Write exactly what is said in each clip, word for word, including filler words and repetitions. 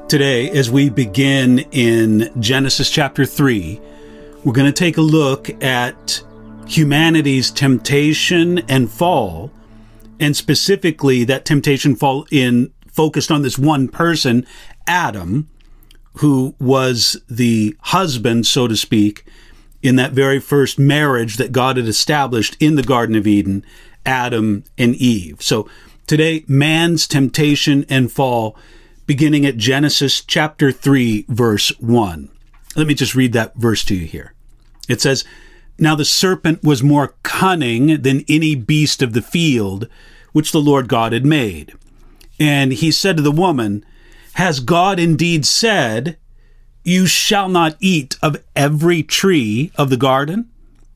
Today, as we begin in Genesis chapter three, we're going to take a look at humanity's temptation and fall, and specifically that temptation fall in focused on this one person, Adam, who was the husband, so to speak, in that very first marriage that God had established in the Garden of Eden, Adam and Eve. So today, man's temptation and fall, beginning at Genesis chapter three, verse one. Let me just read that verse to you here. It says, "Now the serpent was more cunning than any beast of the field, which the Lord God had made. And he said to the woman, 'Has God indeed said, you shall not eat of every tree of the garden?'"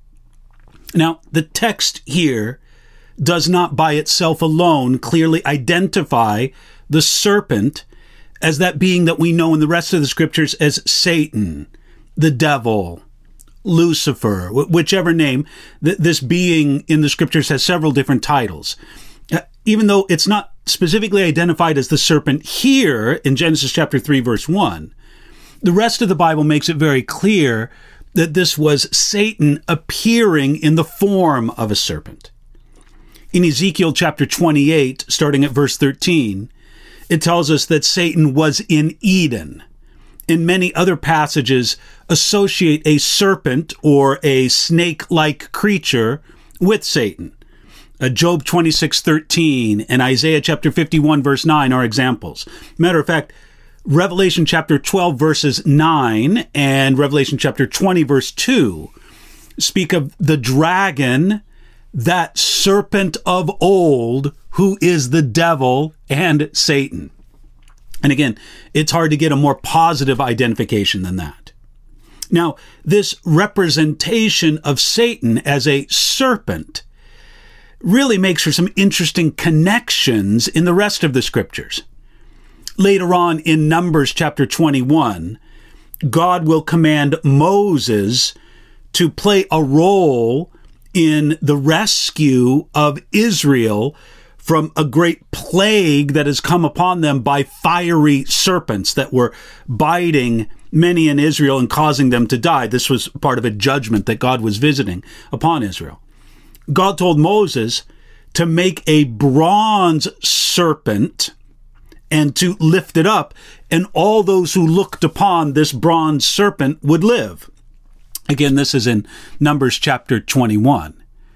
Now, the text here does not by itself alone clearly identify the serpent as that being that we know in the rest of the scriptures as Satan, the devil, Lucifer, whichever name. This being in the scriptures has several different titles. Even though it's not specifically identified as the serpent here in Genesis chapter three, verse one, the rest of the Bible makes it very clear that this was Satan appearing in the form of a serpent. In Ezekiel chapter twenty-eight, starting at verse thirteen, it tells us that Satan was in Eden. And many other passages associate a serpent or a snake-like creature with Satan. Uh, Job twenty-six thirteen and Isaiah chapter fifty-one, verse nine are examples. Matter of fact, Revelation chapter twelve, verses nine and Revelation chapter twenty, verse two speak of the dragon, that serpent of old, who is the devil and Satan. And again, it's hard to get a more positive identification than that. Now, this representation of Satan as a serpent really makes for some interesting connections in the rest of the scriptures. Later on in Numbers chapter twenty-one, God will command Moses to play a role in the rescue of Israel from a great plague that has come upon them by fiery serpents that were biting many in Israel and causing them to die. This was part of a judgment that God was visiting upon Israel. God told Moses to make a bronze serpent and to lift it up, and all those who looked upon this bronze serpent would live. Again, this is in Numbers chapter twenty-one.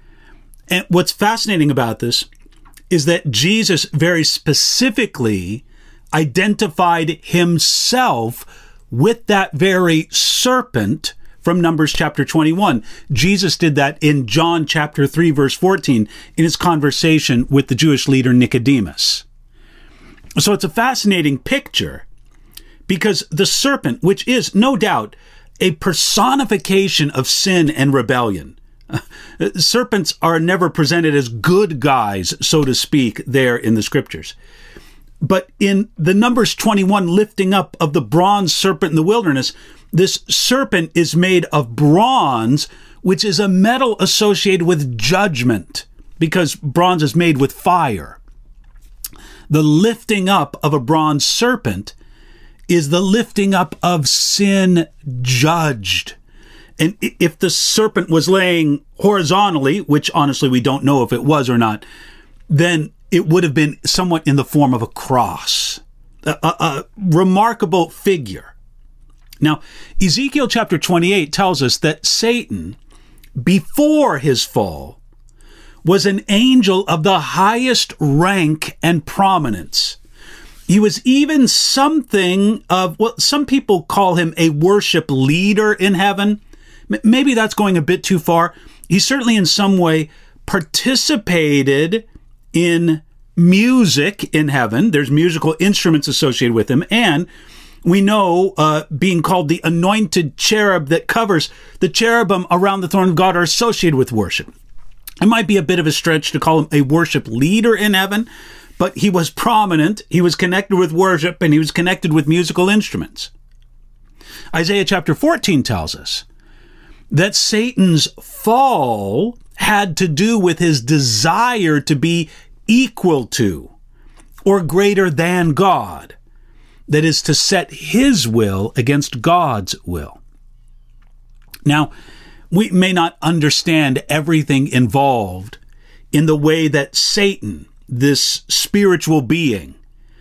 And what's fascinating about this is that Jesus very specifically identified himself with that very serpent from Numbers chapter twenty-one. Jesus did that in John chapter three, verse fourteen, in his conversation with the Jewish leader Nicodemus. So it's a fascinating picture because the serpent, which is no doubt a personification of sin and rebellion. Serpents are never presented as good guys, so to speak, there in the scriptures. But in the Numbers twenty-one lifting up of the bronze serpent in the wilderness, this serpent is made of bronze, which is a metal associated with judgment, because bronze is made with fire. The lifting up of a bronze serpent is the lifting up of sin judged. And if the serpent was laying horizontally, which honestly we don't know if it was or not, then it would have been somewhat in the form of a cross, a, a, a remarkable figure. Now, Ezekiel chapter twenty-eight tells us that Satan, before his fall, was an angel of the highest rank and prominence. He was even something of, well, some people call him a worship leader in heaven. Maybe that's going a bit too far. He certainly in some way participated in music in heaven. There's musical instruments associated with him. And we know uh, being called the anointed cherub that covers, the cherubim around the throne of God are associated with worship. It might be a bit of a stretch to call him a worship leader in heaven, but he was prominent, he was connected with worship, and he was connected with musical instruments. Isaiah chapter fourteen tells us that Satan's fall had to do with his desire to be equal to or greater than God. that is to set his will against God's will. Now, we may not understand everything involved in the way that Satan, this spiritual being,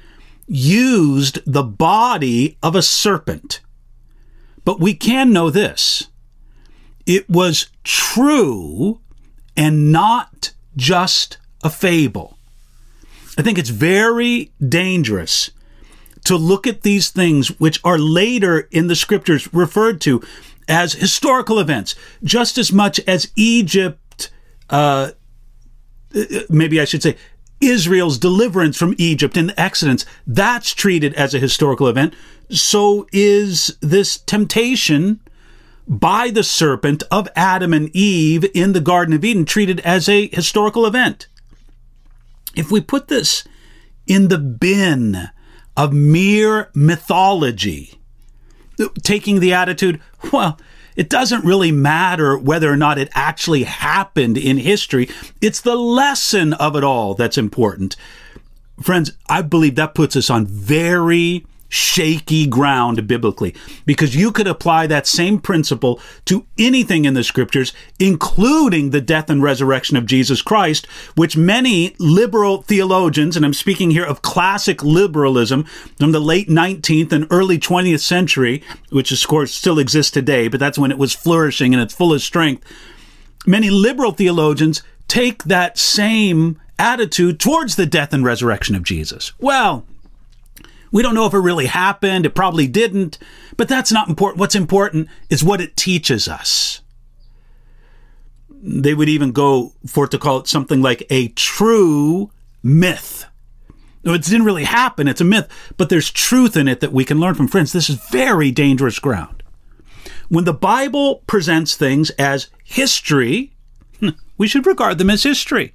used the body of a serpent. But we can know this. It was true and not just a fable. I think it's very dangerous to look at these things which are later in the scriptures referred to as historical events, just as much as Egypt, uh, maybe I should say, Israel's deliverance from Egypt in the Exodus, that's treated as a historical event. So is this temptation by the serpent of Adam and Eve in the Garden of Eden treated as a historical event. If we put this in the bin of mere mythology, taking the attitude, well, it doesn't really matter whether or not it actually happened in history. It's the lesson of it all that's important. Friends, I believe that puts us on very shaky ground biblically, because you could apply that same principle to anything in the scriptures, including the death and resurrection of Jesus Christ, which many liberal theologians, and I'm speaking here of classic liberalism from the late nineteenth and early twentieth century, which of course still exists today, but that's when it was flourishing in its fullest strength. Many liberal theologians take that same attitude towards the death and resurrection of Jesus. Well, we don't know if it really happened. It probably didn't, but that's not important. What's important is what it teaches us. They would even go for to call it something like a true myth. No, it didn't really happen. It's a myth, but there's truth in it that we can learn from. Friends, this is very dangerous ground. When the Bible presents things as history, we should regard them as history.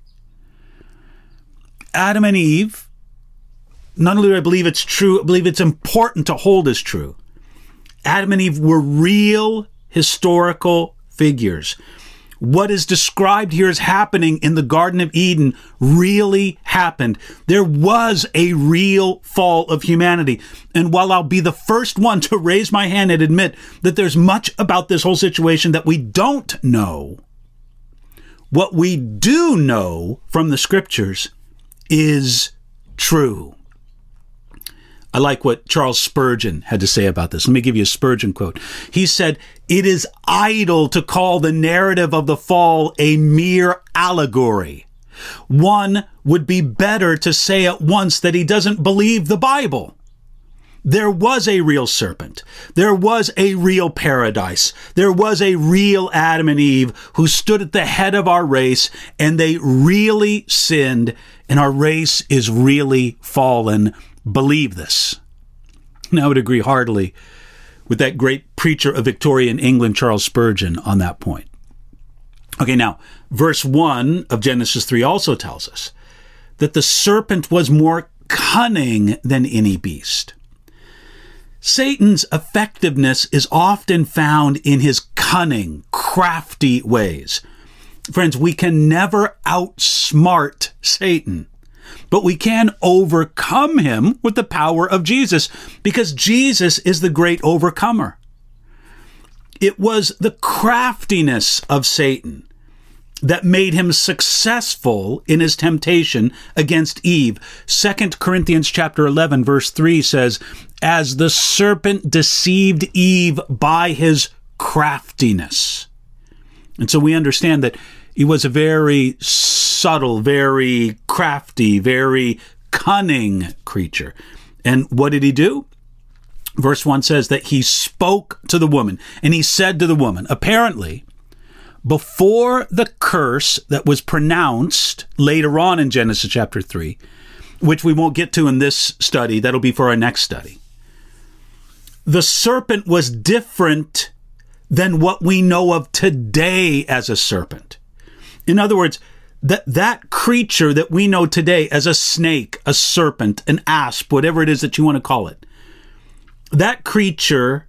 Adam and Eve, not only do I believe it's true, I believe it's important to hold as true. Adam and Eve were real historical figures. What is described here as happening in the Garden of Eden really happened. There was a real fall of humanity. And while I'll be the first one to raise my hand and admit that there's much about this whole situation that we don't know, what we do know from the scriptures is true. I like what Charles Spurgeon had to say about this. Let me give you a Spurgeon quote. He said, "It is idle to call the narrative of the fall a mere allegory. One would be better to say at once that he doesn't believe the Bible. There was a real serpent. There was a real paradise. There was a real Adam and Eve who stood at the head of our race, and they really sinned, and our race is really fallen. Believe this." And I would agree heartily with that great preacher of Victorian England, Charles Spurgeon, on that point. Okay, now, verse one of Genesis three also tells us that the serpent was more cunning than any beast. Satan's effectiveness is often found in his cunning, crafty ways. Friends, we can never outsmart Satan, but we can overcome him with the power of Jesus, because Jesus is the great overcomer. It was the craftiness of Satan that made him successful in his temptation against Eve. Second Corinthians chapter eleven, verse three says, "As the serpent deceived Eve by his craftiness." And so we understand that he was a very subtle, very crafty, very cunning creature. And what did he do? Verse one says that he spoke to the woman, and he said to the woman, apparently, before the curse that was pronounced later on in Genesis chapter three, which we won't get to in this study, that'll be for our next study, the serpent was different than what we know of today as a serpent. In other words, that that creature that we know today as a snake, a serpent, an asp, whatever it is that you want to call it, that creature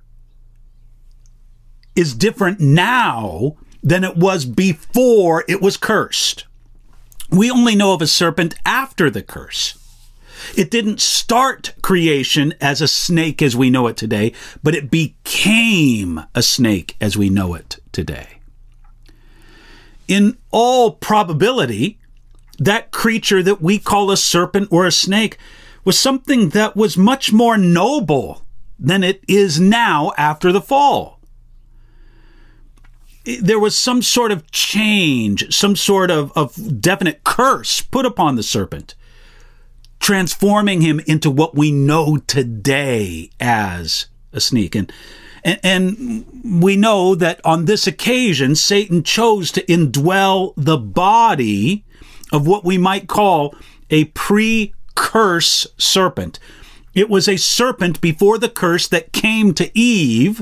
is different now than it was before it was cursed. We only know of a serpent after the curse. It didn't start creation as a snake as we know it today, but it became a snake as we know it today. In all probability, that creature that we call a serpent or a snake was something that was much more noble than it is now after the fall. There was some sort of change, some sort of, of definite curse put upon the serpent, transforming him into what we know today as a snake. And, and, and we know that on this occasion, Satan chose to indwell the body of what we might call a pre-curse serpent. It was a serpent before the curse that came to Eve,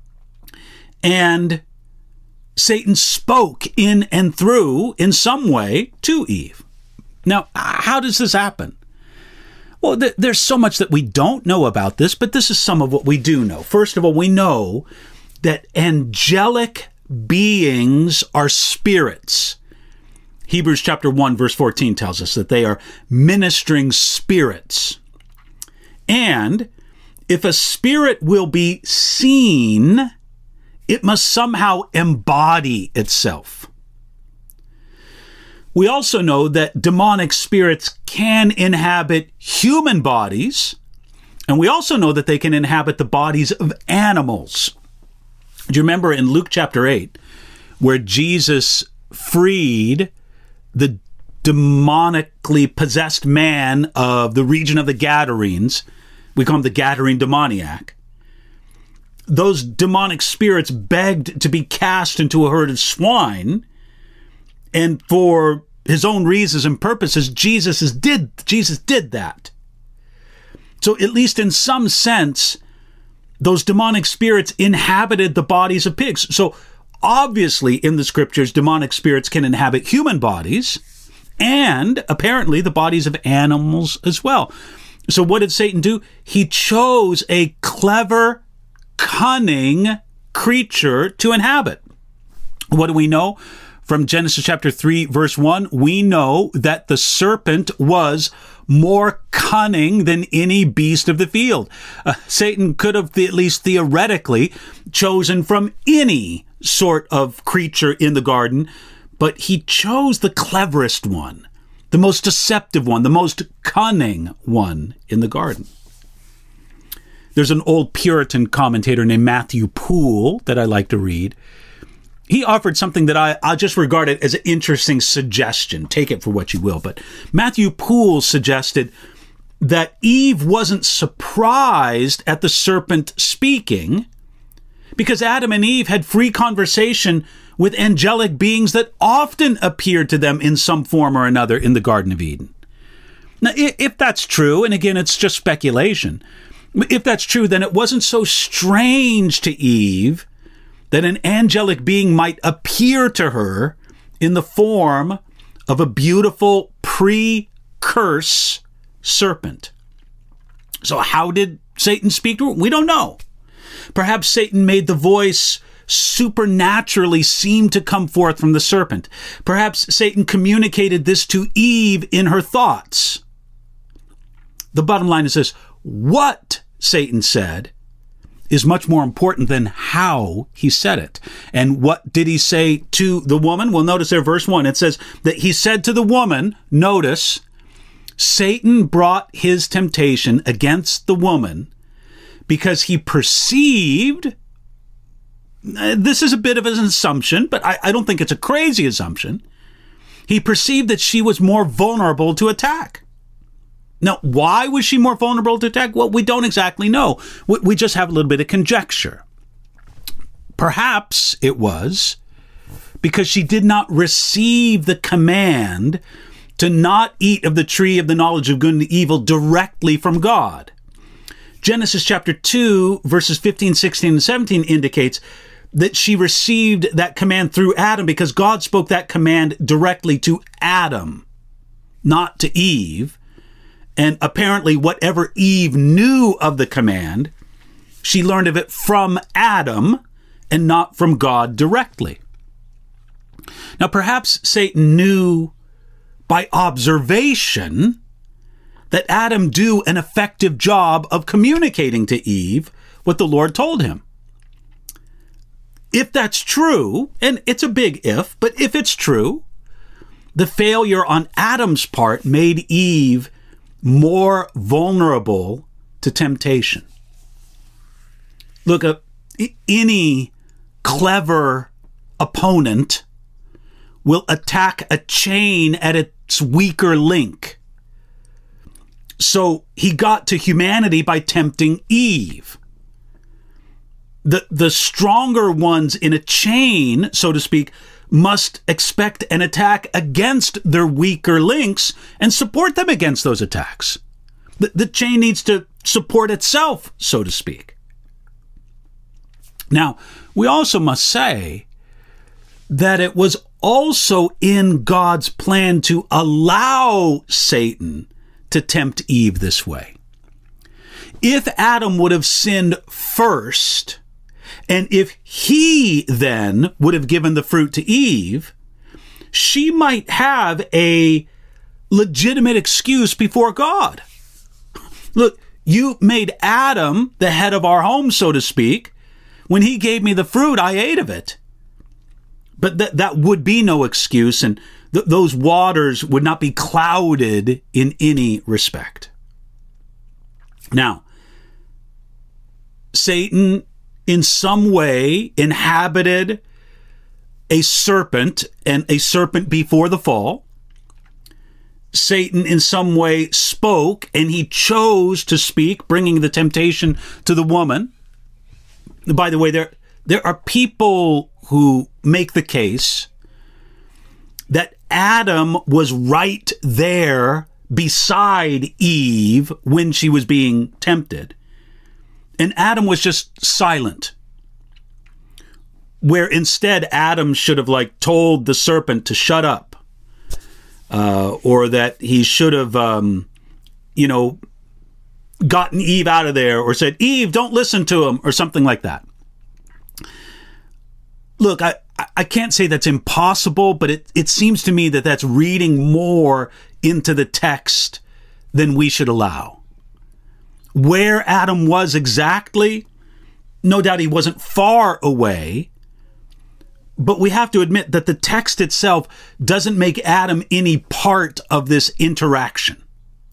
and Satan spoke in and through, in some way, to Eve. Now, how does this happen? Well, th- there's so much that we don't know about this, but this is some of what we do know. First of all, we know that angelic beings are spirits. Hebrews chapter one, verse fourteen tells us that they are ministering spirits. And if a spirit will be seen, it must somehow embody itself. We also know that demonic spirits can inhabit human bodies, and we also know that they can inhabit the bodies of animals. Do you remember in Luke chapter eight, where Jesus freed the demonically possessed man of the region of the Gadarenes? We call him the Gadarene demoniac. Those demonic spirits begged to be cast into a herd of swine, and for his own reasons and purposes, Jesus is did Jesus did that. So at least in some sense, those demonic spirits inhabited the bodies of pigs. So obviously in the scriptures, demonic spirits can inhabit human bodies and apparently the bodies of animals as well. So what did Satan do? He chose a clever, cunning creature to inhabit. What do we know? From Genesis chapter three, verse one, we know that the serpent was more cunning than any beast of the field. Uh, Satan could have, at least theoretically, chosen from any sort of creature in the garden, but he chose the cleverest one, the most deceptive one, the most cunning one in the garden. There's an old Puritan commentator named Matthew Poole that I like to read. He offered something that I, I'll just regard it as an interesting suggestion. Take it for what you will. But Matthew Poole suggested that Eve wasn't surprised at the serpent speaking because Adam and Eve had free conversation with angelic beings that often appeared to them in some form or another in the Garden of Eden. Now, if that's true, and again, it's just speculation, if that's true, then it wasn't so strange to Eve that an angelic being might appear to her in the form of a beautiful pre-curse serpent. So how did Satan speak to her? We don't know. Perhaps Satan made the voice supernaturally seem to come forth from the serpent. Perhaps Satan communicated this to Eve in her thoughts. The bottom line is this: what Satan said is much more important than how he said it. And what did he say to the woman? Well, notice there, verse one, it says that he said to the woman, notice, Satan brought his temptation against the woman because he perceived, this is a bit of an assumption, but I, I don't think it's a crazy assumption. He perceived that she was more vulnerable to attack. Now, why was she more vulnerable to attack? Well, we don't exactly know. We, we just have a little bit of conjecture. Perhaps it was because she did not receive the command to not eat of the tree of the knowledge of good and evil directly from God. Genesis chapter two, verses fifteen, sixteen, and seventeen indicates that she received that command through Adam because God spoke that command directly to Adam, not to Eve. And apparently whatever Eve knew of the command, she learned of it from Adam and not from God directly. Now, perhaps Satan knew by observation that Adam do an effective job of communicating to Eve what the Lord told him. If that's true, and it's a big if, but if it's true, the failure on Adam's part made Eve more vulnerable to temptation. Look, uh, any clever opponent will attack a chain at its weaker link. So he got to humanity by tempting Eve. The, the stronger ones in a chain, so to speak, must expect an attack against their weaker links and support them against those attacks. The, the chain needs to support itself, so to speak. Now, we also must say that it was also in God's plan to allow Satan to tempt Eve this way. If Adam would have sinned first, and if he then would have given the fruit to Eve, she might have a legitimate excuse before God. Look, you made Adam the head of our home, so to speak. When he gave me the fruit, I ate of it. But that that would be no excuse, and th- those waters would not be clouded in any respect. Now, Satan in some way inhabited a serpent, and a serpent before the fall. Satan in some way spoke, and he chose to speak, bringing the temptation to the woman. By the way, there there are people who make the case that Adam was right there beside Eve when she was being tempted, and Adam was just silent. Where instead Adam should have like told the serpent to shut up, uh, or that he should have, um, you know, gotten Eve out of there, or said, Eve, don't listen to him, or something like that. Look, I, I can't say that's impossible, but it, it seems to me that that's reading more into the text than we should allow. Where Adam was exactly, no doubt he wasn't far away, but we have to admit that the text itself doesn't make Adam any part of this interaction.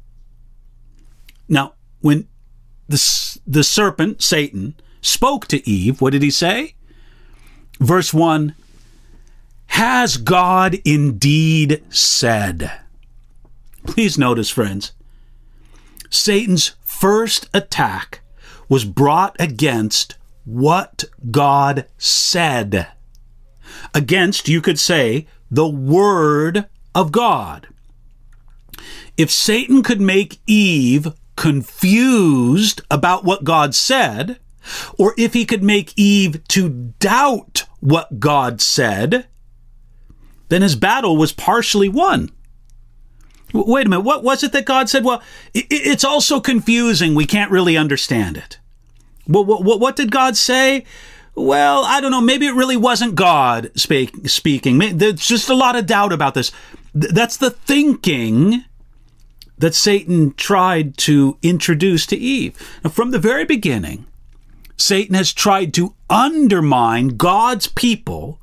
Now, when the, the serpent, Satan, spoke to Eve, what did he say? Verse one, has God indeed said? Please notice, friends, Satan's first attack was brought against what God said. Against, you could say, the Word of God. If Satan could make Eve confused about what God said, or if he could make Eve to doubt what God said, then his battle was partially won. Wait a minute, what was it that God said? Well, it's all so confusing, we can't really understand it. Well, what, what did God say? Well, I don't know, maybe it really wasn't God speak, speaking. There's just a lot of doubt about this. That's the thinking that Satan tried to introduce to Eve. Now, from the very beginning, Satan has tried to undermine God's people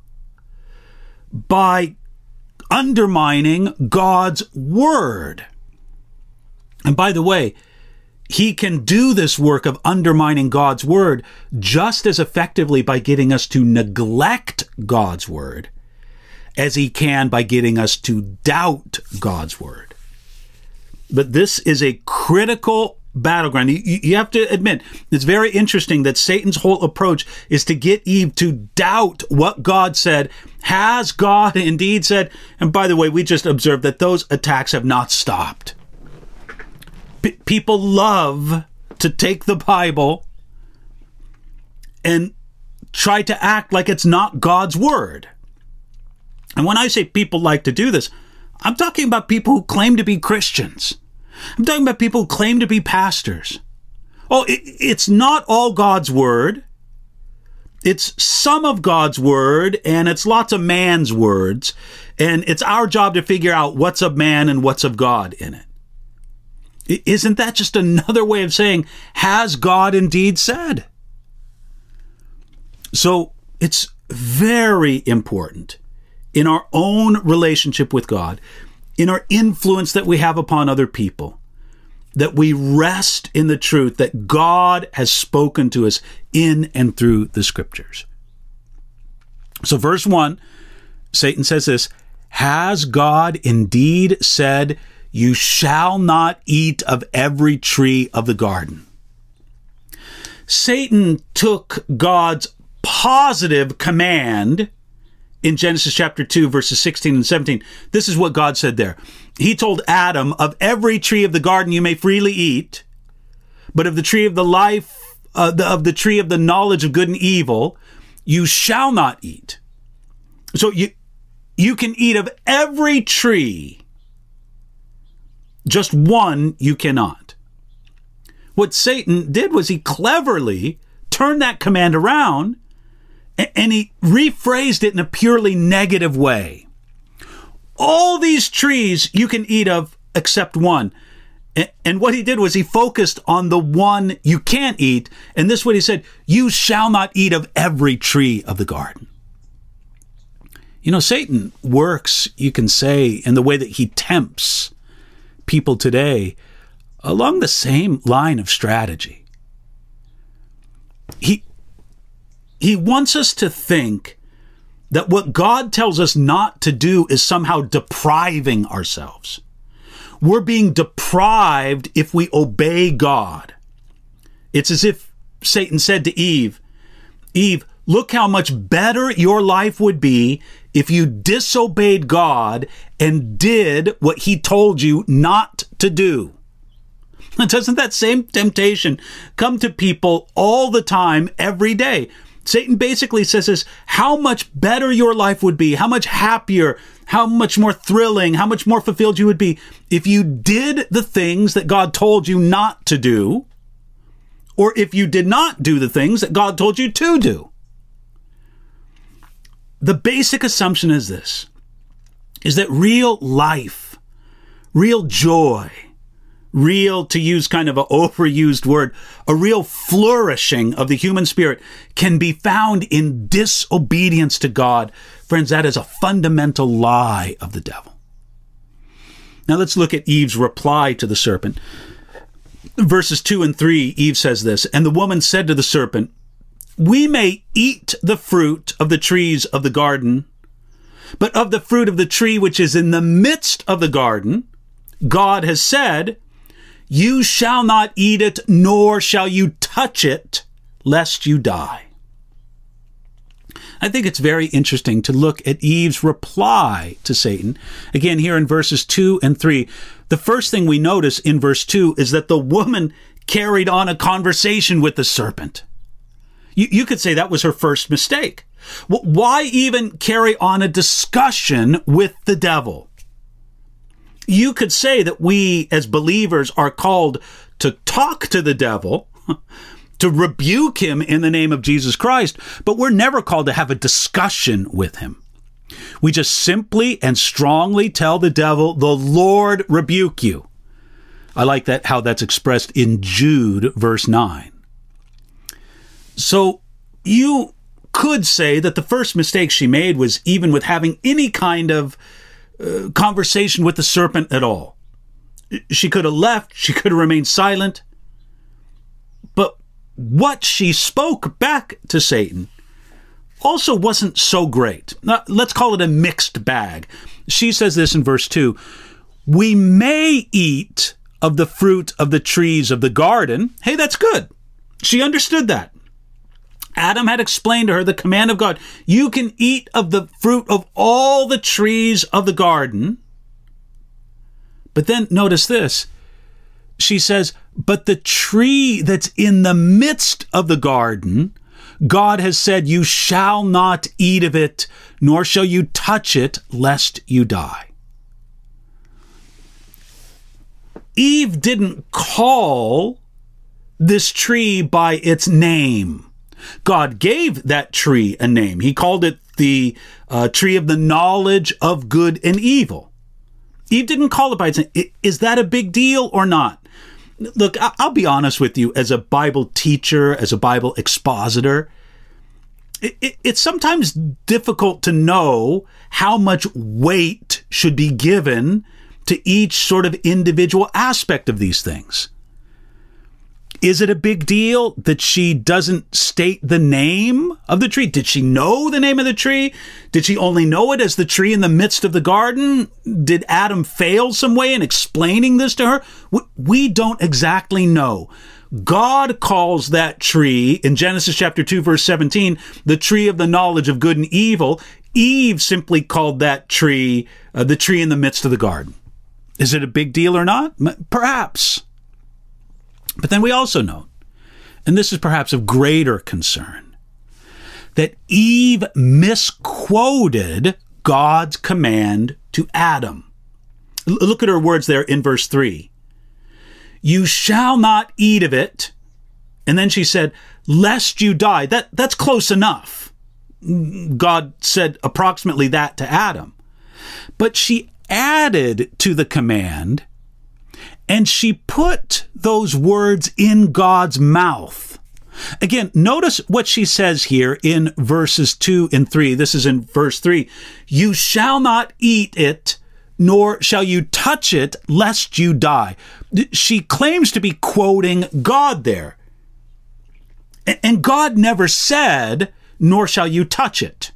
by undermining God's word. And by the way, he can do this work of undermining God's word just as effectively by getting us to neglect God's word as he can by getting us to doubt God's word. But this is a critical battleground. You, you have to admit, it's very interesting that Satan's whole approach is to get Eve to doubt what God said. Has God indeed said? And by the way, we just observed that those attacks have not stopped. P- people love to take the Bible and try to act like it's not God's word. And when I say people like to do this, I'm talking about people who claim to be Christians. I'm talking about people who claim to be pastors. Oh, it, it's not all God's word. It's some of God's word, and it's lots of man's words. And it's our job to figure out what's of man and what's of God in it. Isn't that just another way of saying, has God indeed said? So it's very important in our own relationship with God, in our influence that we have upon other people, that we rest in the truth that God has spoken to us in and through the Scriptures. So verse one, Satan says this, has God indeed said, you shall not eat of every tree of the garden? Satan took God's positive command in Genesis chapter two, verses sixteen and seventeen. This is what God said there. He told Adam, of every tree of the garden you may freely eat, but of the tree of the life, uh, the, of the tree of the knowledge of good and evil, you shall not eat. So you, you can eat of every tree. Just one you cannot. What Satan did was he cleverly turned that command around and he rephrased it in a purely negative way. All these trees you can eat of except one. And what he did was he focused on the one you can't eat. And this is what he said, you shall not eat of every tree of the garden. You know, Satan works, you can say, in the way that he tempts people today along the same line of strategy. He, he wants us to think that what God tells us not to do is somehow depriving ourselves. We're being deprived if we obey God. It's as if Satan said to Eve, Eve, look how much better your life would be if you disobeyed God and did what he told you not to do. Doesn't that same temptation come to people all the time, every day? Satan basically says this, how much better your life would be, how much happier, how much more thrilling, how much more fulfilled you would be if you did the things that God told you not to do, or if you did not do the things that God told you to do. The basic assumption is this, is that real life, real joy, real, to use kind of an overused word, a real flourishing of the human spirit can be found in disobedience to God. Friends, that is a fundamental lie of the devil. Now let's look at Eve's reply to the serpent. Verses two and three, Eve says this, and the woman said to the serpent, we may eat the fruit of the trees of the garden, but of the fruit of the tree which is in the midst of the garden, God has said, you shall not eat it, nor shall you touch it, lest you die. I think it's very interesting to look at Eve's reply to Satan. Again, here in verses two and three, the first thing we notice in verse two is that the woman carried on a conversation with the serpent. You, you could say that was her first mistake. Well, why even carry on a discussion with the devil? You could say that we as believers are called to talk to the devil, to rebuke him in the name of Jesus Christ, but we're never called to have a discussion with him. We just simply and strongly tell the devil, the Lord rebuke you. I like that, how that's expressed in Jude, verse nine. So you could say that the first mistake she made was even with having any kind of uh, conversation with the serpent at all. She could have left. She could have remained silent. But what she spoke back to Satan also wasn't so great. Now, let's call it a mixed bag. She says this in verse two, we may eat of the fruit of the trees of the garden. Hey, that's good. She understood that. Adam had explained to her the command of God. You can eat of the fruit of all the trees of the garden. But then notice this. She says, but the tree that's in the midst of the garden, God has said, you shall not eat of it, nor shall you touch it, lest you die. Eve didn't call this tree by its name. God gave that tree a name. He called it the uh, tree of the knowledge of good and evil. Eve didn't call it by its name. Is that a big deal or not? Look, I'll be honest with you, as a Bible teacher, as a Bible expositor, it, it, it's sometimes difficult to know how much weight should be given to each sort of individual aspect of these things. Is it a big deal that she doesn't state the name of the tree? Did she know the name of the tree? Did she only know it as the tree in the midst of the garden? Did Adam fail some way in explaining this to her? We don't exactly know. God calls that tree in Genesis chapter two, verse seventeen, the tree of the knowledge of good and evil. Eve simply called that tree uh, the tree in the midst of the garden. Is it a big deal or not? Perhaps. But then we also know, and this is perhaps of greater concern, that Eve misquoted God's command to Adam. L- look at her words there in verse three. You shall not eat of it. And then she said, lest you die. That, that's close enough. God said approximately that to Adam. But she added to the command, and she put those words in God's mouth. Again, notice what she says here in verses two and three. This is in verse three. You shall not eat it, nor shall you touch it, lest you die. She claims to be quoting God there. And God never said, nor shall you touch it.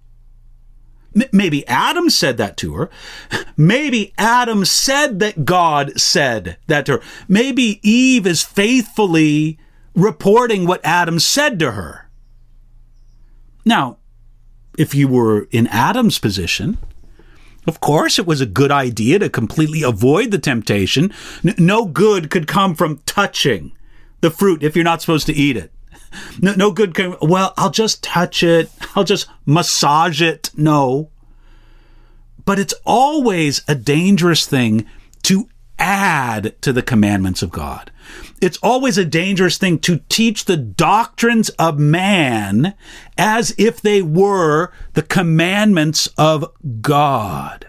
Maybe Adam said that to her. Maybe Adam said that God said that to her. Maybe Eve is faithfully reporting what Adam said to her. Now, if you were in Adam's position, of course it was a good idea to completely avoid the temptation. No good could come from touching the fruit if you're not supposed to eat it. No, no good can, well, I'll just touch it. I'll just massage it. No. But it's always a dangerous thing to add to the commandments of God. It's always a dangerous thing to teach the doctrines of man as if they were the commandments of God.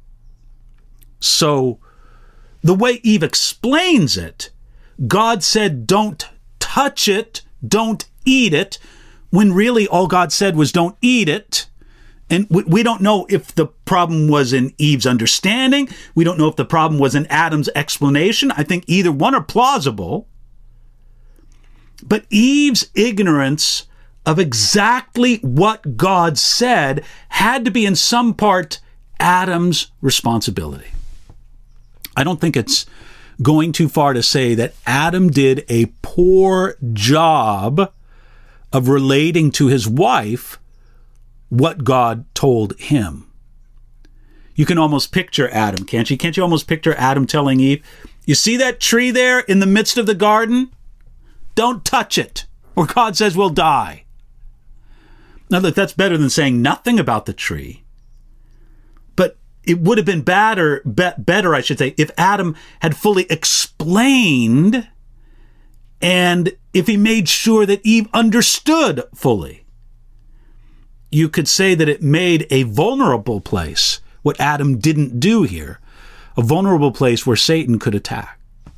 So, the way Eve explains it, God said, don't touch it, don't eat it, when really all God said was don't eat it. And we don't know if the problem was in Eve's understanding. We don't know if the problem was in Adam's explanation. I think either one are plausible. But Eve's ignorance of exactly what God said had to be in some part Adam's responsibility. I don't think it's going too far to say that Adam did a poor job of relating to his wife what God told him. You can almost picture Adam, can't you? Can't you almost picture Adam telling Eve, you see that tree there in the midst of the garden? Don't touch it, or God says we'll die. Now look, that's better than saying nothing about the tree. But it would have been better, be, better, I should say, if Adam had fully explained and if he made sure that Eve understood fully. You could say that it made a vulnerable place, what Adam didn't do here, a vulnerable place where Satan could attack.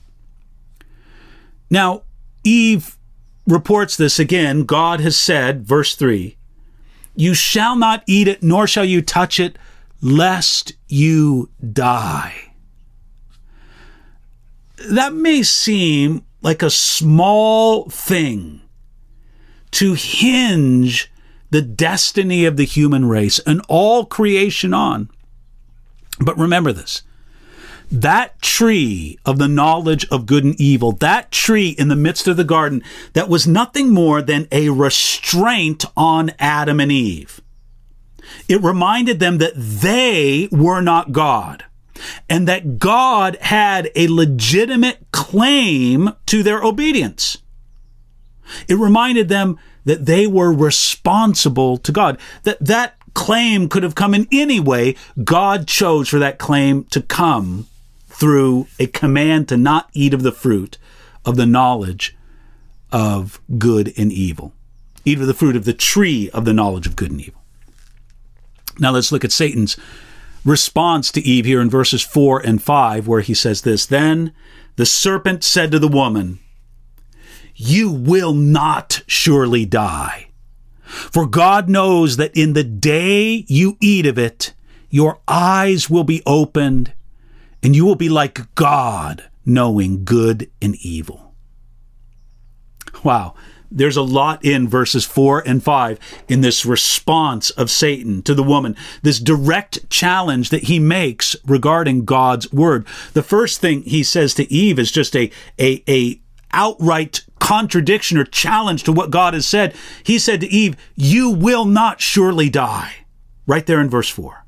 Now, Eve reports this again. God has said, verse three, you shall not eat it, nor shall you touch it, lest you die. That may seem like a small thing to hinge the destiny of the human race and all creation on. But remember this, that tree of the knowledge of good and evil, that tree in the midst of the garden, that was nothing more than a restraint on Adam and Eve. It reminded them that they were not God, and that God had a legitimate claim to their obedience. It reminded them that they were responsible to God, that that claim could have come in any way. God chose for that claim to come through a command to not eat of the fruit of the knowledge of good and evil. Eat of the fruit of the tree of the knowledge of good and evil. Now let's look at Satan's response to Eve here in verses four and five, where he says this, then The serpent said to the woman, "You will not surely die. For God knows that in the day you eat of it, your eyes will be opened, and you will be like God, knowing good and evil." Wow. There's a lot in verses four and five in this response of Satan to the woman, this direct challenge that he makes regarding God's word. The first thing he says to Eve is just a, a, a outright contradiction or challenge to what God has said. He said to Eve, "You will not surely die." Right there in verse four.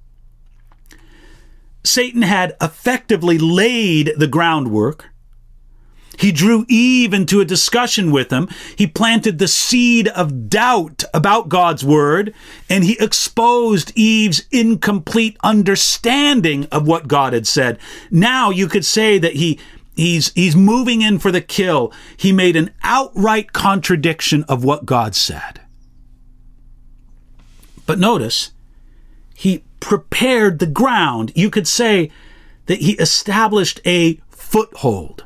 Satan had effectively laid the groundwork. He drew Eve into a discussion with him. He planted the seed of doubt about God's word, and he exposed Eve's incomplete understanding of what God had said. Now you could say that he he's he's moving in for the kill. He made an outright contradiction of what God said. But notice, he prepared the ground. You could say that he established a foothold.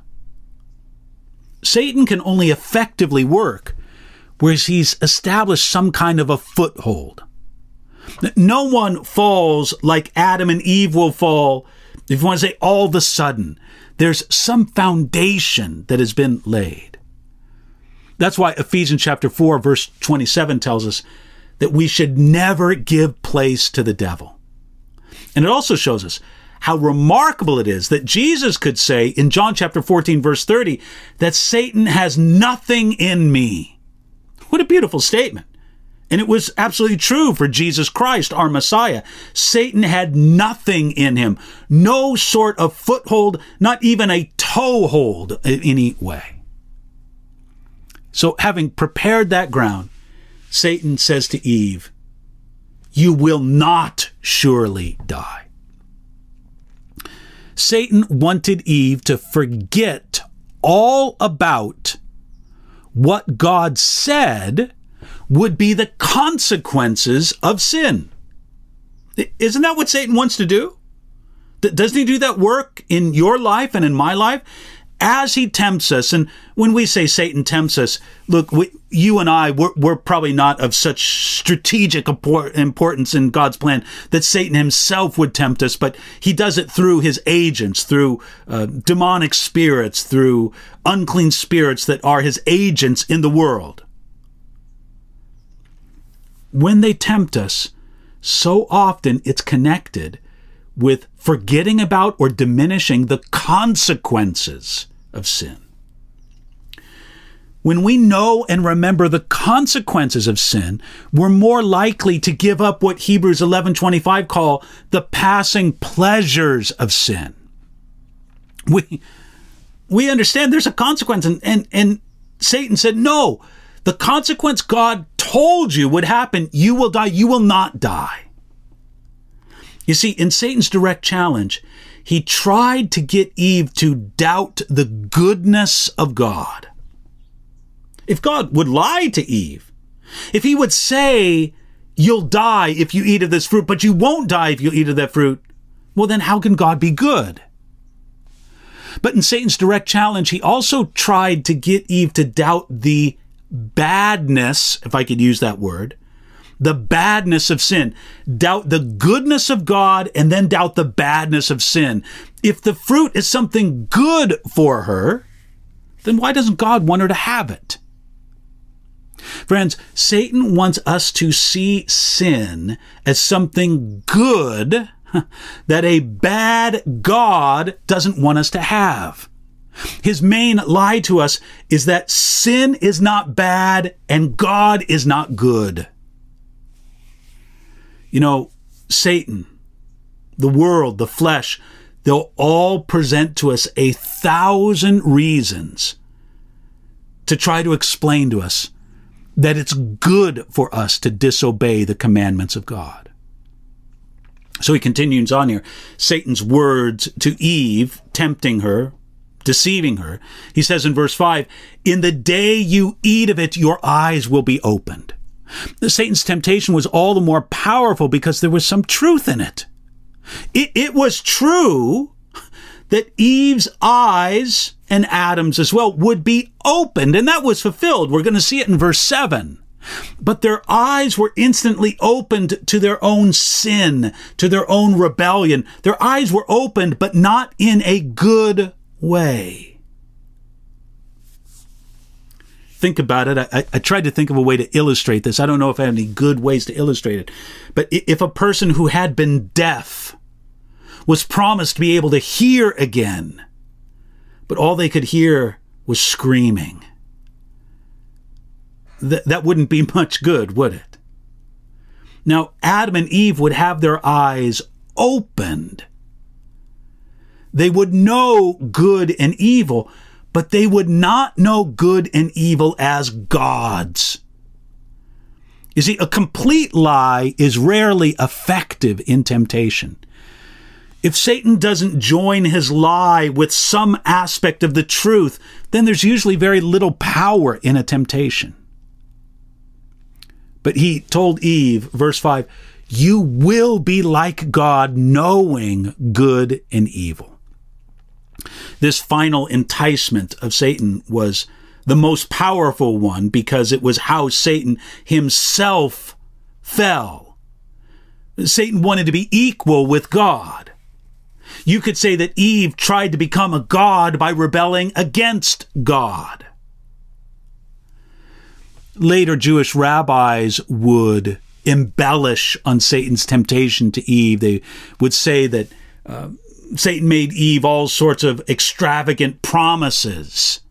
Satan can only effectively work where he's established some kind of a foothold. No one falls like Adam and Eve will fall, if you want to say all of a sudden. There's some foundation that has been laid. That's why Ephesians chapter four, verse twenty-seven tells us that we should never give place to the devil. And it also shows us how remarkable it is that Jesus could say in John chapter fourteen, verse thirty, that Satan has nothing in me. What a beautiful statement. And it was absolutely true for Jesus Christ, our Messiah. Satan had nothing in him, no sort of foothold, not even a toehold in any way. So having prepared that ground, Satan says to Eve, "You will not surely die." Satan wanted Eve to forget all about what God said would be the consequences of sin. Isn't that what Satan wants to do? Doesn't he do that work in your life and in my life? As he tempts us, and when we say Satan tempts us, look, we, you and I, we're, we're probably not of such strategic importance in God's plan that Satan himself would tempt us, but he does it through his agents, through uh, demonic spirits, through unclean spirits that are his agents in the world. When they tempt us, so often it's connected with forgetting about or diminishing the consequences of sin. When we know and remember the consequences of sin, we're more likely to give up what Hebrews eleven twenty-five call the passing pleasures of sin. We, we understand there's a consequence, and, and, and Satan said, no, the consequence God told you would happen, you will die, you will not die. You see, in Satan's direct challenge, he tried to get Eve to doubt the goodness of God. If God would lie to Eve, if he would say, you'll die if you eat of this fruit, but you won't die if you eat of that fruit, well, then how can God be good? But in Satan's direct challenge, he also tried to get Eve to doubt the badness, if I could use that word, the badness of sin. Doubt the goodness of God and then doubt the badness of sin. If the fruit is something good for her, then why doesn't God want her to have it? Friends, Satan wants us to see sin as something good that a bad God doesn't want us to have. His main lie to us is that sin is not bad and God is not good. You know, Satan, the world, the flesh, they'll all present to us a thousand reasons to try to explain to us that it's good for us to disobey the commandments of God. So he continues on here. Satan's words to Eve, tempting her, deceiving her. He says in verse five, in the day you eat of it, your eyes will be opened. Satan's temptation was all the more powerful because there was some truth in it. It, it was true that Eve's eyes, and Adam's as well, would be opened, and that was fulfilled. We're going to see it in verse seven. But their eyes were instantly opened to their own sin, to their own rebellion. Their eyes were opened, but not in a good way. Think about it. I, I tried to think of a way to illustrate this. I don't know if I have any good ways to illustrate it. But if a person who had been deaf was promised to be able to hear again, but all they could hear was screaming, th- that wouldn't be much good, would it? Now, Adam and Eve would have their eyes opened. They would know good and evil, but they would not know good and evil as gods. You see, a complete lie is rarely effective in temptation. If Satan doesn't join his lie with some aspect of the truth, then there's usually very little power in a temptation. But he told Eve, verse five, you will be like God, knowing good and evil. This final enticement of Satan was the most powerful one because it was how Satan himself fell. Satan wanted to be equal with God. You could say that Eve tried to become a god by rebelling against God. Later, Jewish rabbis would embellish on Satan's temptation to Eve. They would say that uh, Satan made Eve all sorts of extravagant promises.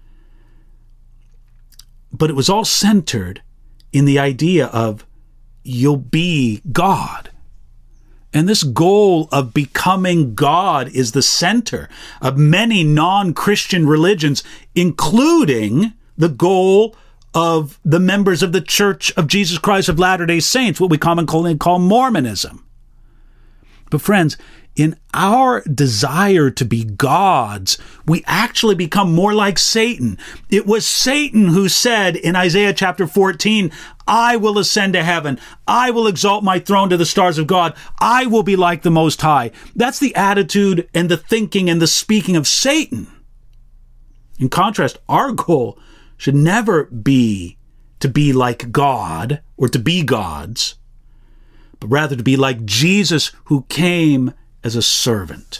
But it was all centered in the idea of you'll be God. And this goal of becoming God is the center of many non-Christian religions, including the goal of the members of the Church of Jesus Christ of Latter-day Saints, what we commonly call Mormonism. But friends, in our desire to be gods, we actually become more like Satan. It was Satan who said in Isaiah chapter fourteen, I will ascend to heaven. I will exalt my throne to the stars of God. I will be like the Most High. That's the attitude and the thinking and the speaking of Satan. In contrast, our goal should never be to be like God or to be gods, but rather to be like Jesus, who came as a servant.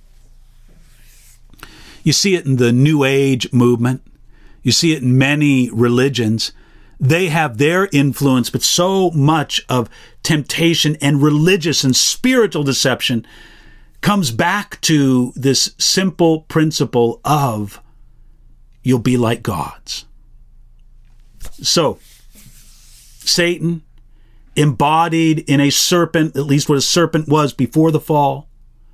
You see it in the New Age movement. You see it in many religions. They have their influence, but so much of temptation and religious and spiritual deception comes back to this simple principle of you'll be like gods. So, Satan, embodied in a serpent, at least what a serpent was before the fall,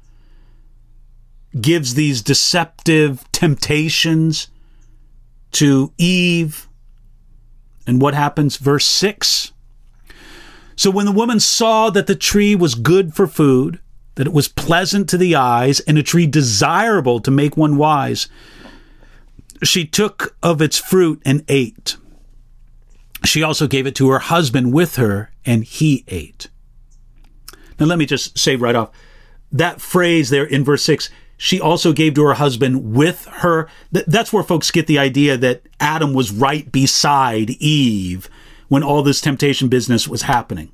gives these deceptive temptations to Eve. And what happens? Verse six. So when the woman saw that the tree was good for food, that it was pleasant to the eyes, and a tree desirable to make one wise, she took of its fruit and ate. She also gave it to her husband with her, and he ate. Now let me just say right off, that phrase there in verse six, she also gave to her husband with her. That's where folks get the idea that Adam was right beside Eve when all this temptation business was happening.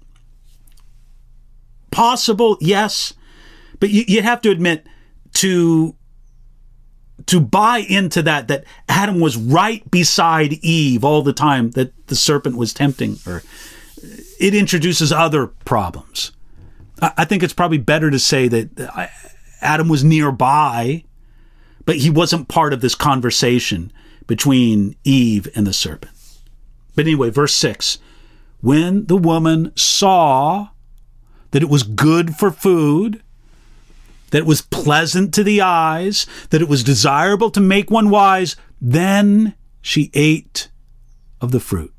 Possible, yes. But you, you have to admit, to, to buy into that, that Adam was right beside Eve all the time that the serpent was tempting her, it introduces other problems. I, I think it's probably better to say that Adam was nearby, but he wasn't part of this conversation between Eve and the serpent. But anyway, verse six, when the woman saw that it was good for food, that it was pleasant to the eyes, that it was desirable to make one wise, then she ate of the fruit.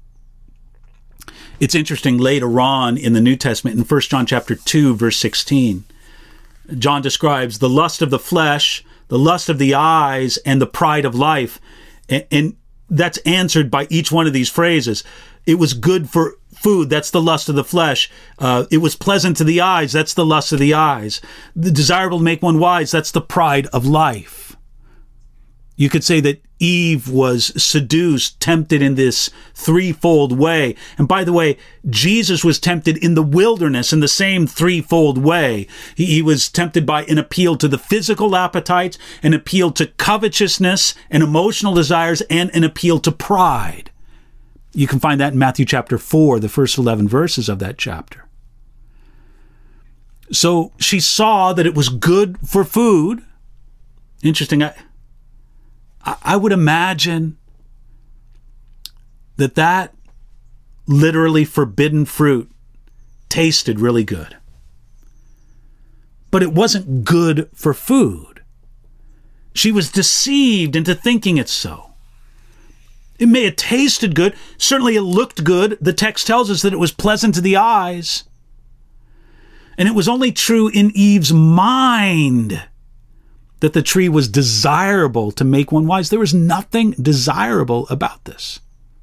It's interesting, later on in the New Testament, in First John chapter two, verse sixteen, John describes the lust of the flesh, the lust of the eyes, and the pride of life. And, and that's answered by each one of these phrases. it was good for food. That's the lust of the flesh. Uh, it was pleasant to the eyes. That's the lust of the eyes. The desirable to make one wise. That's the pride of life. You could say that Eve was seduced, tempted in this threefold way. And by the way, Jesus was tempted in the wilderness in the same threefold way. He, he was tempted by an appeal to the physical appetites, an appeal to covetousness and emotional desires, and an appeal to pride. You can find that in Matthew chapter four, the first eleven verses of that chapter. So she saw that it was good for food. Interesting. I, I would imagine that that literally forbidden fruit tasted really good. But it wasn't good for food. She was deceived into thinking it so. It may have tasted good. Certainly it looked good. The text tells us that it was pleasant to the eyes. And it was only true in Eve's mind that the tree was desirable to make one wise. There was nothing desirable about this.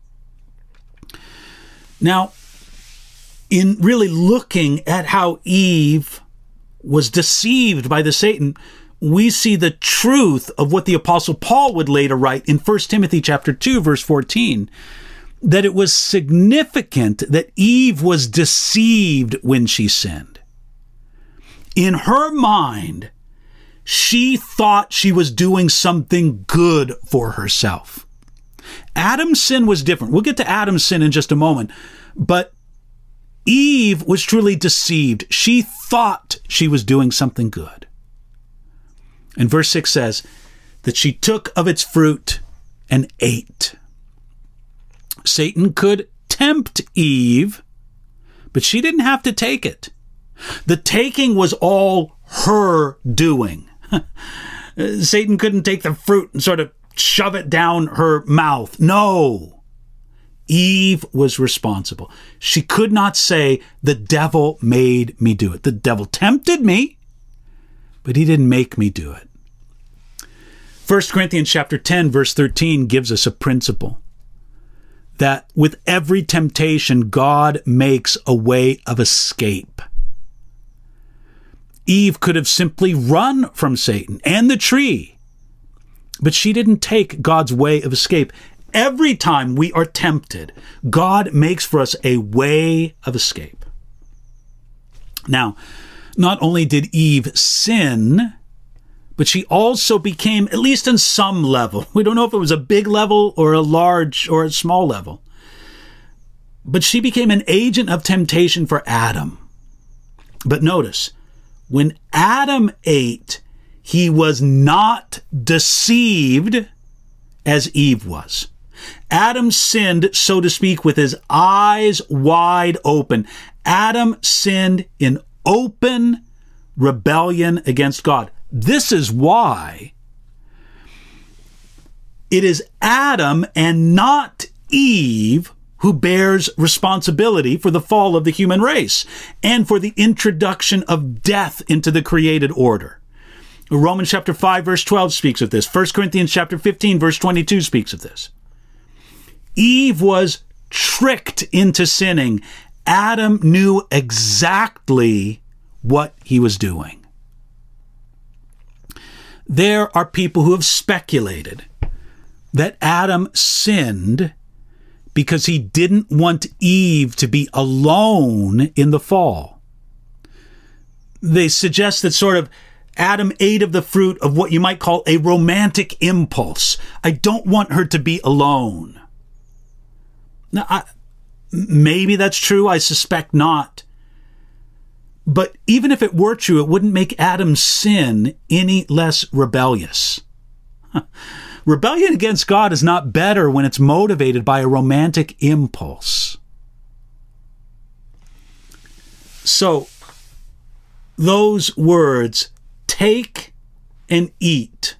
Now, in really looking at how Eve was deceived by the Satan, we see the truth of what the Apostle Paul would later write in First Timothy chapter two, verse fourteen, that it was significant that Eve was deceived when she sinned. In her mind, she thought she was doing something good for herself. Adam's sin was different. We'll get to Adam's sin in just a moment. But Eve was truly deceived. She thought she was doing something good. And verse six says that she took of its fruit and ate. Satan could tempt Eve, but she didn't have to take it. The taking was all her doing. Satan couldn't take the fruit and sort of shove it down her mouth. No. Eve was responsible. She could not say, the devil made me do it. The devil tempted me, but he didn't make me do it. First Corinthians chapter ten, verse thirteen gives us a principle that with every temptation, God makes a way of escape. Eve could have simply run from Satan and the tree, but she didn't take God's way of escape. Every time we are tempted, God makes for us a way of escape. Now, not only did Eve sin, but she also became, at least in some level, we don't know if it was a big level or a large or a small level, but she became an agent of temptation for Adam. But notice, when Adam ate, he was not deceived as Eve was. Adam sinned, so to speak, with his eyes wide open. Adam sinned in open rebellion against God. This is why it is Adam and not Eve who bears responsibility for the fall of the human race and for the introduction of death into the created order. Romans chapter five, verse twelve speaks of this. First Corinthians chapter fifteen, verse twenty-two speaks of this. Eve was tricked into sinning. Adam knew exactly what he was doing. There are people who have speculated that Adam sinned because he didn't want Eve to be alone in the fall. They suggest that sort of Adam ate of the fruit of what you might call a romantic impulse. I don't want her to be alone. Now, I, maybe that's true. I suspect not. But even if it were true, it wouldn't make Adam's sin any less rebellious. Rebellion against God is not better when it's motivated by a romantic impulse. So, those words, take and eat.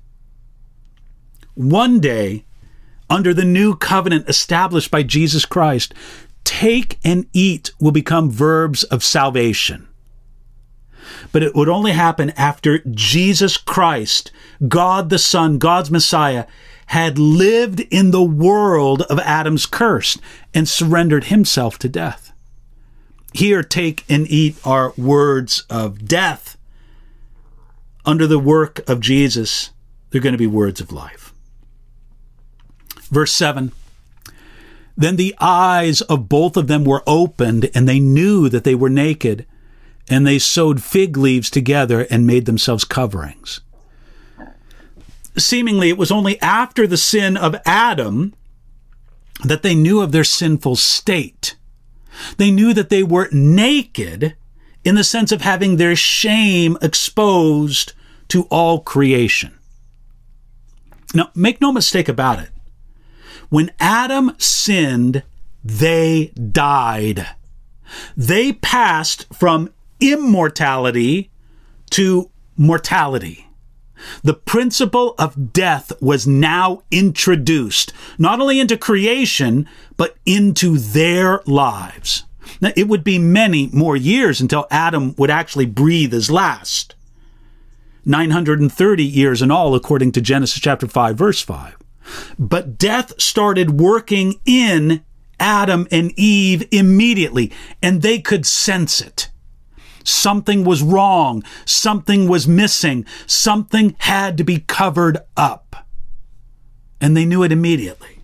One day, under the new covenant established by Jesus Christ, take and eat will become verbs of salvation. but it would only happen after Jesus Christ, God the Son, God's Messiah, had lived in the world of Adam's curse and surrendered himself to death. Here, take and eat are words of death. Under the work of Jesus, they're going to be words of life. Verse seven, then the eyes of both of them were opened, and they knew that they were naked, and they sewed fig leaves together and made themselves coverings. Seemingly, it was only after the sin of Adam that they knew of their sinful state. They knew that they were naked in the sense of having their shame exposed to all creation. Now, make no mistake about it. When Adam sinned, they died. They passed from immortality to mortality. The principle of death was now introduced, not only into creation, but into their lives. Now, it would be many more years until Adam would actually breathe his last. nine hundred thirty years in all, according to Genesis chapter five, verse five. But death started working in Adam and Eve immediately, and they could sense it. Something was wrong. Something was missing. Something had to be covered up. And they knew it immediately.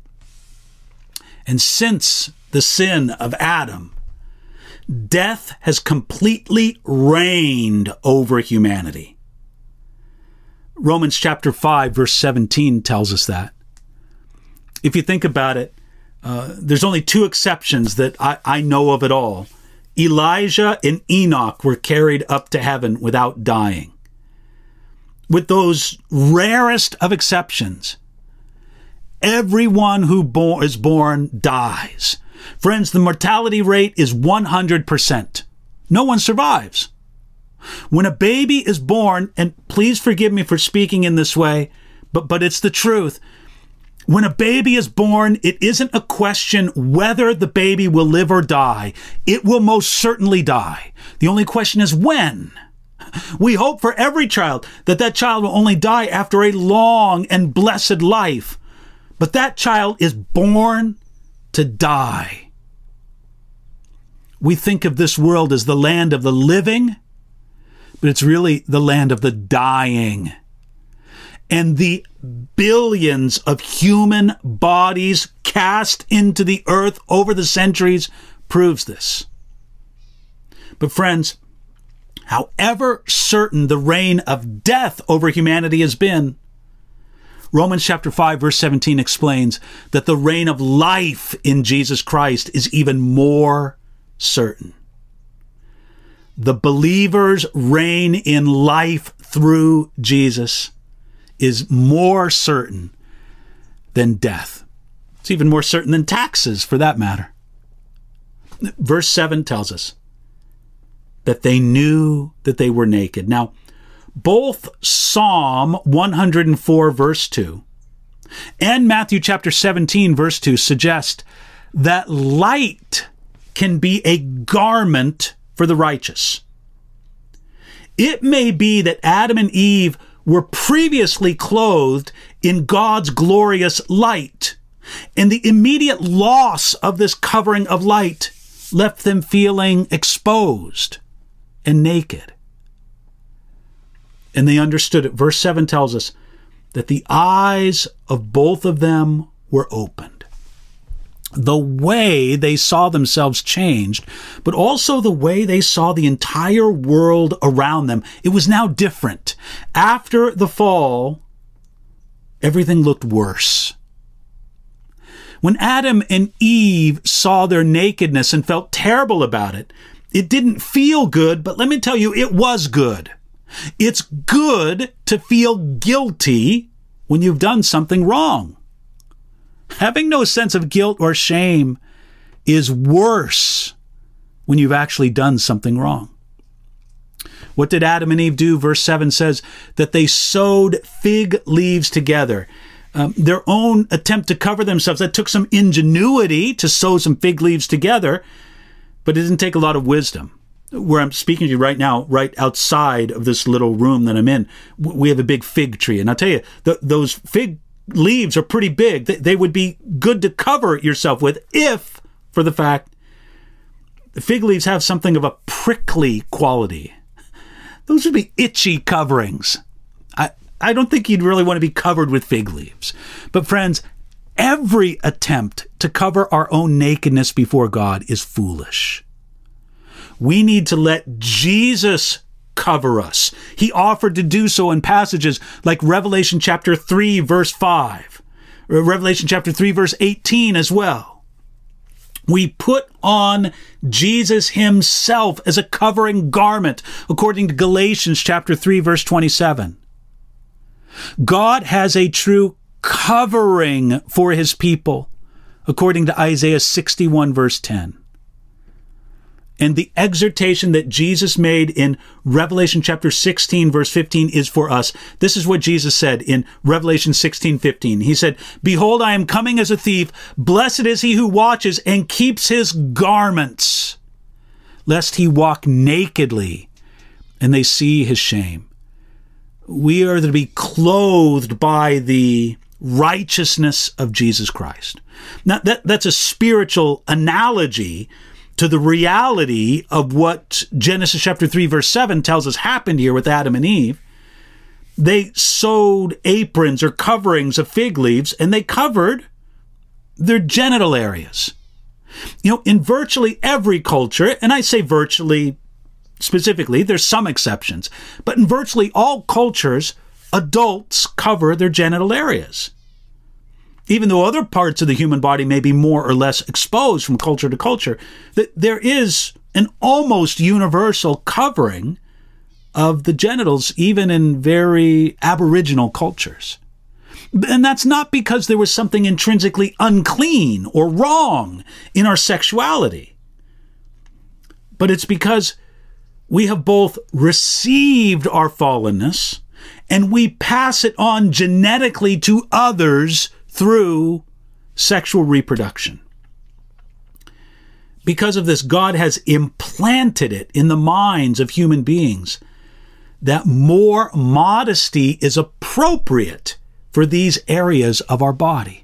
And since the sin of Adam, death has completely reigned over humanity. Romans chapter five, verse seventeen tells us that. If you think about it, uh, there's only two exceptions that I, I know of at all. Elijah and Enoch were carried up to heaven without dying. With those rarest of exceptions, everyone who bo- is born dies. Friends, the mortality rate is one hundred percent. No one survives. When a baby is born, and please forgive me for speaking in this way, but, but it's the truth. When a baby is born, it isn't a question whether the baby will live or die. It will most certainly die. The only question is when. We hope for every child that that child will only die after a long and blessed life. But that child is born to die. We think of this world as the land of the living, but it's really the land of the dying. And the billions of human bodies cast into the earth over the centuries proves this. But friends, however certain the reign of death over humanity has been, Romans chapter five, verse seventeen explains that the reign of life in Jesus Christ is even more certain. The believer's reign in life through Jesus is more certain than death. It's even more certain than taxes, for that matter. Verse seven tells us that they knew that they were naked. Now, both Psalm one hundred four, verse two, and Matthew chapter seventeen, verse two suggest that light can be a garment for the righteous. It may be that Adam and Eve were previously clothed in God's glorious light, and the immediate loss of this covering of light left them feeling exposed and naked. And they understood it. Verse seven tells us that the eyes of both of them were opened. The way they saw themselves changed, but also the way they saw the entire world around them. It was now different. After the fall, everything looked worse. When Adam and Eve saw their nakedness and felt terrible about it, it didn't feel good, but let me tell you, it was good. It's good to feel guilty when you've done something wrong. Having no sense of guilt or shame is worse when you've actually done something wrong. What did Adam and Eve do? Verse seven says that they sewed fig leaves together. Um, their own attempt to cover themselves. That took some ingenuity to sew some fig leaves together, but it didn't take a lot of wisdom. where I'm speaking to you right now, right outside of this little room that I'm in, we have a big fig tree. And I'll tell you, th- those fig leaves are pretty big. They, they would be good to cover yourself with if, for the fact, the fig leaves have something of a prickly quality. Those would be itchy coverings. I, I don't think you'd really want to be covered with fig leaves. But friends, every attempt to cover our own nakedness before God is foolish. We need to let Jesus cover us. He offered to do so in passages like Revelation chapter three, verse five, or Revelation chapter three, verse eighteen as well. We put on Jesus himself as a covering garment, according to Galatians chapter three, verse twenty-seven. God has a true covering for his people, according to Isaiah sixty-one, verse ten. And the exhortation that Jesus made in Revelation chapter sixteen, verse fifteen is for us. This is what Jesus said in Revelation sixteen, fifteen. He said, "Behold, I am coming as a thief. Blessed is he who watches and keeps his garments, lest he walk nakedly and they see his shame." We are to be clothed by the righteousness of Jesus Christ. Now, that, that's a spiritual analogy to the reality of what Genesis chapter three, verse seven tells us happened here with Adam and Eve. They sewed aprons or coverings of fig leaves, and they covered their genital areas. You know, in virtually every culture, and I say virtually specifically, there's some exceptions, but in virtually all cultures, adults cover their genital areas. Even though other parts of the human body may be more or less exposed from culture to culture, that there is an almost universal covering of the genitals, even in very aboriginal cultures. And that's not because there was something intrinsically unclean or wrong in our sexuality, but it's because we have both received our fallenness and we pass it on genetically to others through sexual reproduction. Because of this, God has implanted it in the minds of human beings that more modesty is appropriate for these areas of our body.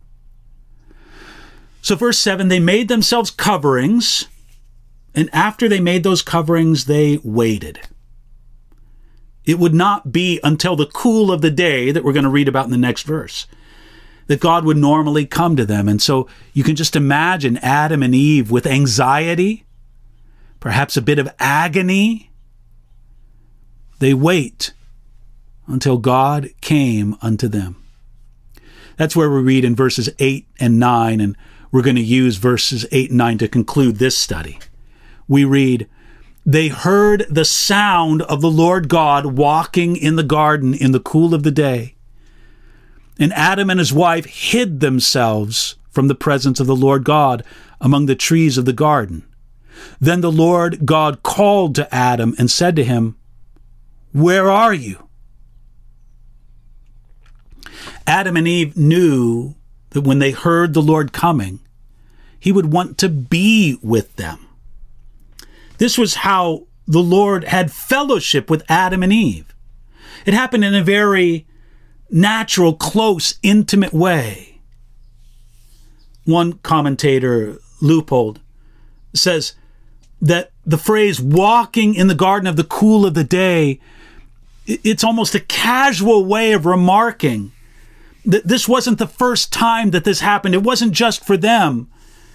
So verse seven, they made themselves coverings, and after they made those coverings, they waited. It would not be until the cool of the day that we're going to read about in the next verse that God would normally come to them. And so you can just imagine Adam and Eve with anxiety, perhaps a bit of agony. They wait until God came unto them. That's where we read in verses eight and nine, and we're going to use verses eight and nine to conclude this study. We read, "They heard the sound of the Lord God walking in the garden in the cool of the day. And Adam and his wife hid themselves from the presence of the Lord God among the trees of the garden. Then the Lord God called to Adam and said to him, 'Where are you?'" Adam and Eve knew that when they heard the Lord coming, he would want to be with them. This was how the Lord had fellowship with Adam and Eve. It happened in a very natural, close, intimate way. One commentator, Leupold, says that the phrase walking in the garden of the cool of the day, it's almost a casual way of remarking that this wasn't the first time that this happened. It wasn't just for them.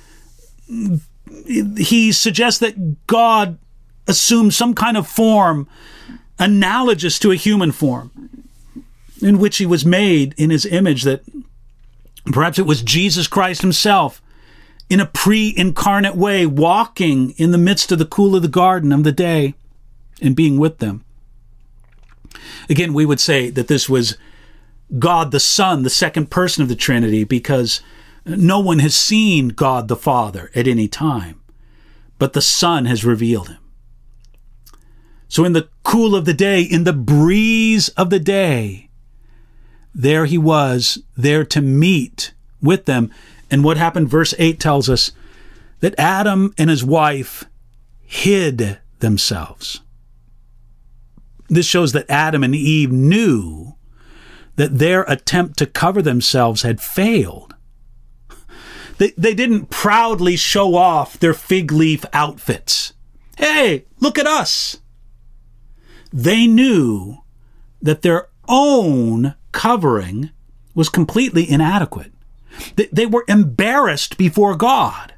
He suggests that God assumed some kind of form analogous to a human form, in which he was made in his image, that perhaps it was Jesus Christ himself in a pre-incarnate way, walking in the midst of the cool of the garden of the day and being with them. Again, we would say that this was God the Son, the second person of the Trinity, because no one has seen God the Father at any time, but the Son has revealed him. So in the cool of the day, in the breeze of the day, there he was, there to meet with them. And what happened? Verse eight tells us that Adam and his wife hid themselves. This shows that Adam and Eve knew that their attempt to cover themselves had failed. They, they didn't proudly show off their fig leaf outfits. Hey, look at us. They knew that their own covering was completely inadequate. They, they were embarrassed before God.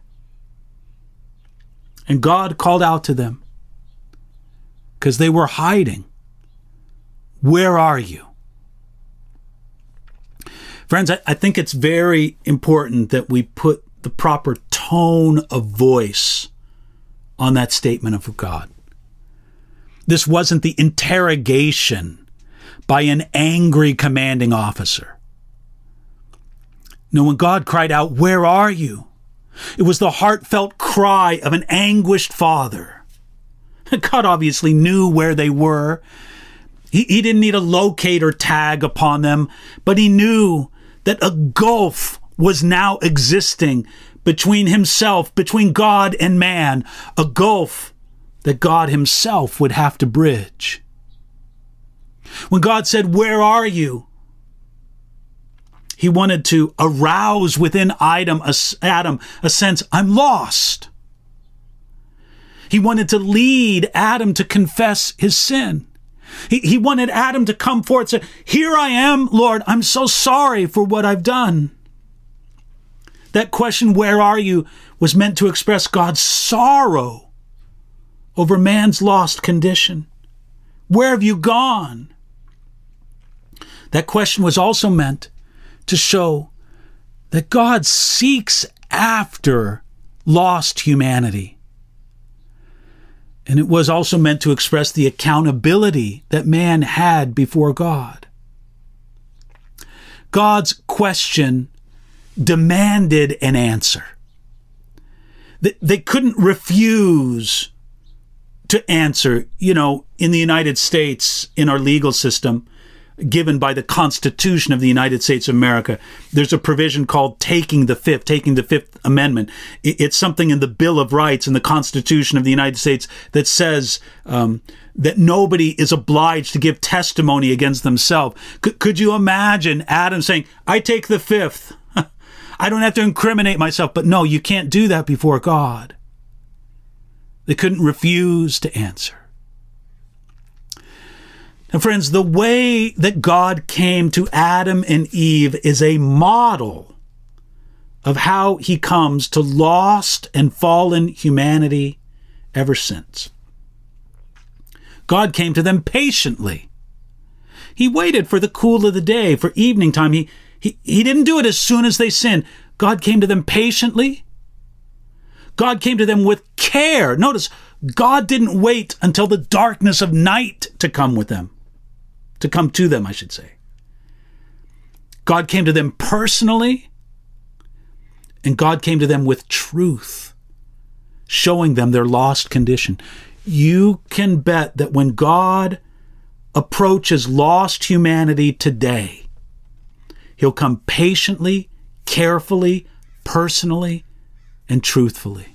And God called out to them because they were hiding. Where are you? Friends, I, I think it's very important that we put the proper tone of voice on that statement of God. This wasn't the interrogation by an angry commanding officer. No, when God cried out, "Where are you?" it was the heartfelt cry of an anguished father. God obviously knew where they were. He, he didn't need a locator tag upon them, but he knew that a gulf was now existing between himself, between God and man, a gulf that God himself would have to bridge. When God said, "Where are you?" he wanted to arouse within Adam a, Adam a sense, "I'm lost." He wanted to lead Adam to confess his sin. He, he wanted Adam to come forth and say, "Here I am, Lord. I'm so sorry for what I've done." That question, "Where are you?" was meant to express God's sorrow over man's lost condition. Where have you gone? That question was also meant to show that God seeks after lost humanity. And it was also meant to express the accountability that man had before God. God's question demanded an answer. They couldn't refuse to answer. You know, in the United States, in our legal system, given by the Constitution of the United States of America, there's a provision called taking the fifth, taking the Fifth Amendment. It's something in the Bill of Rights in the Constitution of the United States that says um, that nobody is obliged to give testimony against themselves. C- could you imagine Adam saying, "I take the fifth. I don't have to incriminate myself." But no, you can't do that before God. They couldn't refuse to answer. And friends, the way that God came to Adam and Eve is a model of how he comes to lost and fallen humanity ever since. God came to them patiently. He waited for the cool of the day, for evening time. He, he, he didn't do it as soon as they sinned. God came to them patiently. God came to them with care. Notice, God didn't wait until the darkness of night to come with them. To come to them, I should say. God came to them personally, and God came to them with truth, showing them their lost condition. You can bet that when God approaches lost humanity today, he'll come patiently, carefully, personally, and truthfully.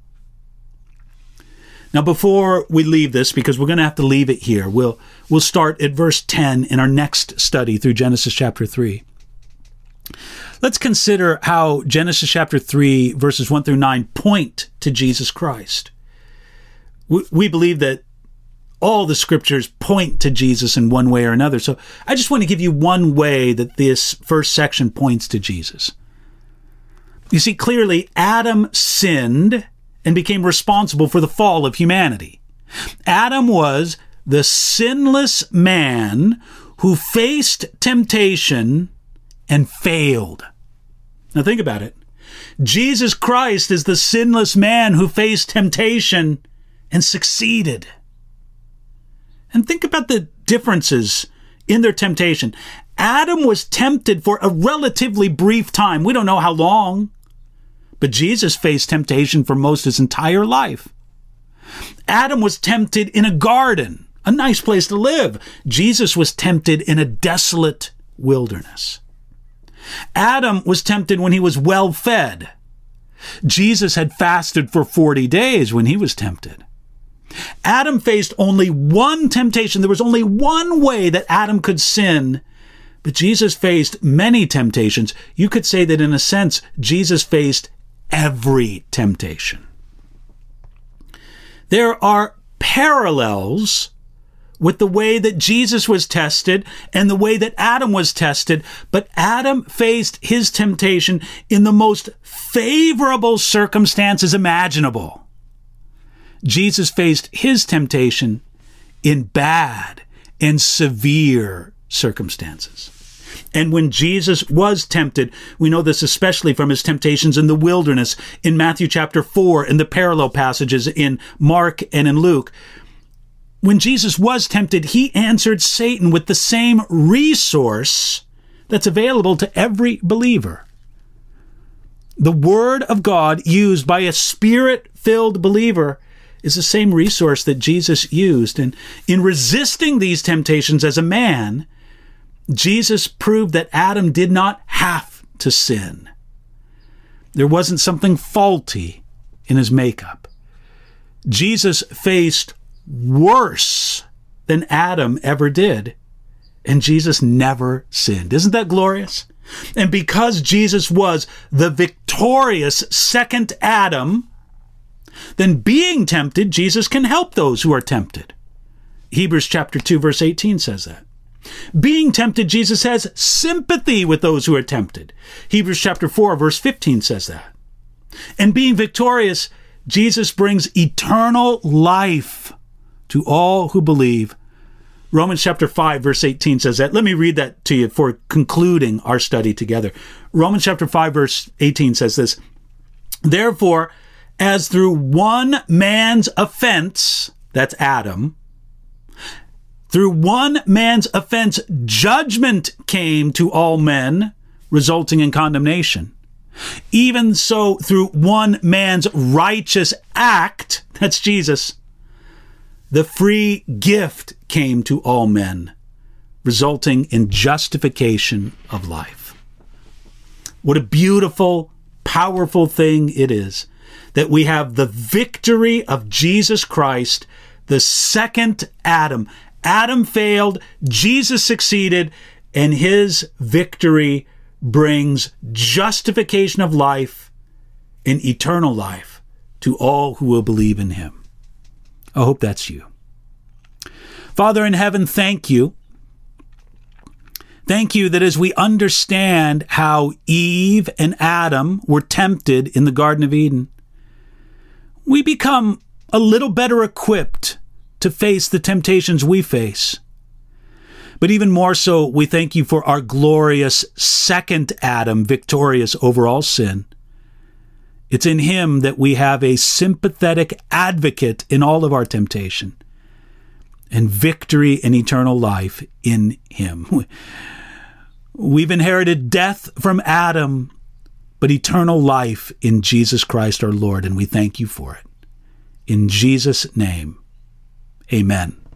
Now, before we leave this, because we're going to have to leave it here, we'll we'll start at verse ten in our next study through Genesis chapter three. Let's consider how Genesis chapter three, verses one through nine, point to Jesus Christ. We, we believe that all the scriptures point to Jesus in one way or another. So I just want to give you one way that this first section points to Jesus. You see, clearly, Adam sinned and became responsible for the fall of humanity. Adam was the sinless man who faced temptation and failed. Now think about it. Jesus Christ is the sinless man who faced temptation and succeeded. And think about the differences in their temptation. Adam was tempted for a relatively brief time. We don't know how long. But Jesus faced temptation for most of his entire life. Adam was tempted in a garden, a nice place to live. Jesus was tempted in a desolate wilderness. Adam was tempted when he was well fed. Jesus had fasted for forty days when he was tempted. Adam faced only one temptation. There was only one way that Adam could sin, but Jesus faced many temptations. You could say that in a sense, Jesus faced every temptation. There are parallels with the way that Jesus was tested and the way that Adam was tested, but Adam faced his temptation in the most favorable circumstances imaginable. Jesus faced his temptation in bad and severe circumstances. And when Jesus was tempted, we know this especially from his temptations in the wilderness, in Matthew chapter four, and the parallel passages in Mark and in Luke. When Jesus was tempted, he answered Satan with the same resource that's available to every believer. The Word of God used by a Spirit-filled believer is the same resource that Jesus used. And in resisting these temptations as a man, Jesus proved that Adam did not have to sin. There wasn't something faulty in his makeup. Jesus faced worse than Adam ever did, and Jesus never sinned. Isn't that glorious? And because Jesus was the victorious second Adam, then being tempted, Jesus can help those who are tempted. Hebrews chapter two, verse eighteen says that. Being tempted, Jesus has sympathy with those who are tempted. Hebrews chapter four, verse fifteen says that. And being victorious, Jesus brings eternal life to all who believe. Romans chapter five, verse eighteen says that. Let me read that to you for concluding our study together. Romans chapter five, verse eighteen says this. Therefore, as through one man's offense, that's Adam, through one man's offense, judgment came to all men, resulting in condemnation. Even so, through one man's righteous act, that's Jesus, the free gift came to all men, resulting in justification of life. What a beautiful, powerful thing it is that we have the victory of Jesus Christ, the second Adam. Adam failed, Jesus succeeded, and his victory brings justification of life and eternal life to all who will believe in him. I hope that's you. Father in heaven, thank you. Thank you that as we understand how Eve and Adam were tempted in the Garden of Eden, we become a little better equipped to face the temptations we face. But even more so, we thank you for our glorious second Adam, victorious over all sin. It's in him that we have a sympathetic advocate in all of our temptation, and victory and eternal life in him. We've inherited death from Adam, but eternal life in Jesus Christ our Lord, and we thank you for it. In Jesus' name, amen.